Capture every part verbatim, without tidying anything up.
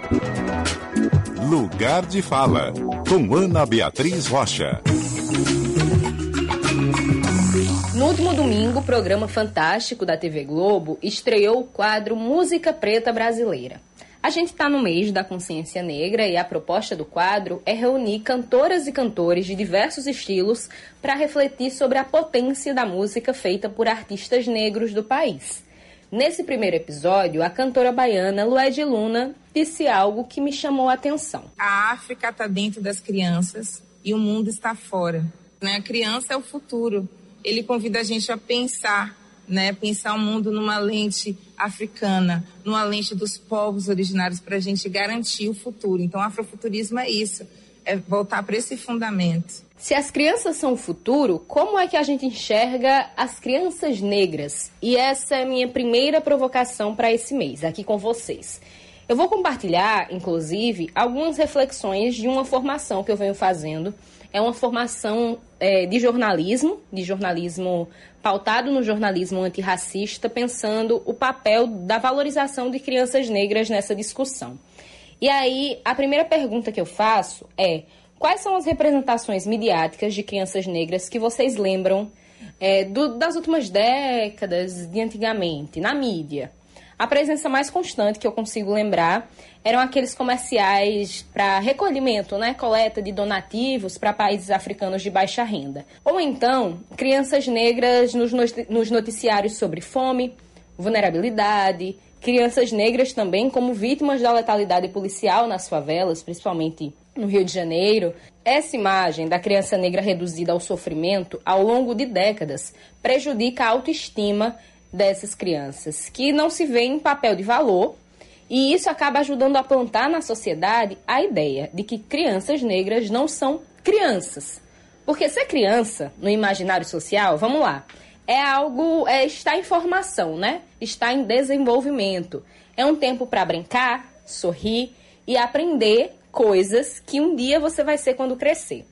Lugar de Fala, com Ana Beatriz Rocha. No último domingo, o programa Fantástico da T V Globo estreou o quadro Música Preta Brasileira. A gente está no mês da consciência negra e a proposta do quadro é reunir cantoras e cantores de diversos estilos para refletir sobre a potência da música feita por artistas negros do país. Nesse primeiro episódio, a cantora baiana Lued Luna disse algo que me chamou a atenção. A África está dentro das crianças e o mundo está fora, né? A criança é o futuro. Ele convida a gente a pensar, né? Pensar o mundo numa lente africana, numa lente dos povos originários para a gente garantir o futuro. Então, o afrofuturismo é isso, é voltar para esse fundamento. Se as crianças são o futuro, como é que a gente enxerga as crianças negras? E essa é a minha primeira provocação para esse mês, aqui com vocês. Eu vou compartilhar, inclusive, algumas reflexões de uma formação que eu venho fazendo. É uma formação é, de jornalismo, de jornalismo pautado no jornalismo antirracista, pensando o papel da valorização de crianças negras nessa discussão. E aí, a primeira pergunta que eu faço é: quais são as representações midiáticas de crianças negras que vocês lembram é, do, das últimas décadas, de antigamente, na mídia? A presença mais constante que eu consigo lembrar eram aqueles comerciais para recolhimento, né, coleta de donativos para países africanos de baixa renda. Ou então, crianças negras nos, nos noticiários sobre fome, vulnerabilidade, crianças negras também como vítimas da letalidade policial nas favelas, principalmente no Rio de Janeiro. Essa imagem da criança negra reduzida ao sofrimento ao longo de décadas prejudica a autoestima dessas crianças, que não se vê em papel de valor, e isso acaba ajudando a plantar na sociedade a ideia de que crianças negras não são crianças. Porque ser criança, no imaginário social, vamos lá, é algo, é, está em formação, né? Está em desenvolvimento. É um tempo para brincar, sorrir e aprender coisas que um dia você vai ser quando crescer.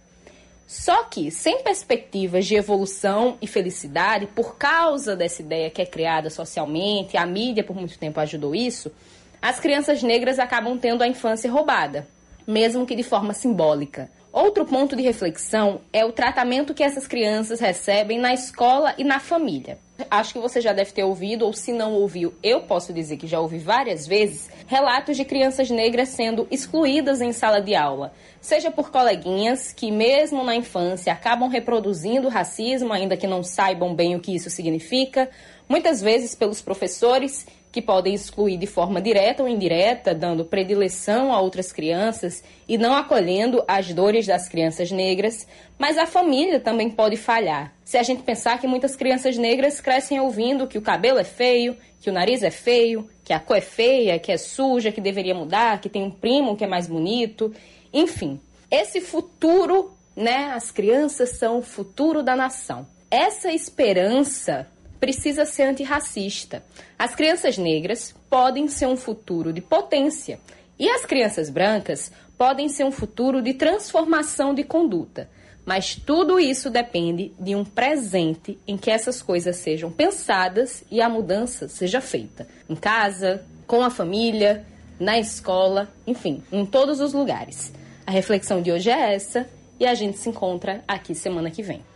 Só que, sem perspectivas de evolução e felicidade, por causa dessa ideia que é criada socialmente, a mídia por muito tempo ajudou isso, as crianças negras acabam tendo a infância roubada, mesmo que de forma simbólica. Outro ponto de reflexão é o tratamento que essas crianças recebem na escola e na família. Acho que você já deve ter ouvido, ou se não ouviu, eu posso dizer que já ouvi várias vezes, relatos de crianças negras sendo excluídas em sala de aula, seja por coleguinhas que, mesmo na infância, acabam reproduzindo o racismo, ainda que não saibam bem o que isso significa, muitas vezes pelos professores, que podem excluir de forma direta ou indireta, dando predileção a outras crianças e não acolhendo as dores das crianças negras, mas a família também pode falhar. Se a gente pensar que muitas crianças negras crescem ouvindo que o cabelo é feio, que o nariz é feio, que a cor é feia, que é suja, que deveria mudar, que tem um primo que é mais bonito, enfim. Esse futuro, né, as crianças são o futuro da nação. Essa esperança precisa ser antirracista. As crianças negras podem ser um futuro de potência e as crianças brancas podem ser um futuro de transformação de conduta. Mas tudo isso depende de um presente em que essas coisas sejam pensadas e a mudança seja feita. Em casa, com a família, na escola, enfim, em todos os lugares. A reflexão de hoje é essa e a gente se encontra aqui semana que vem.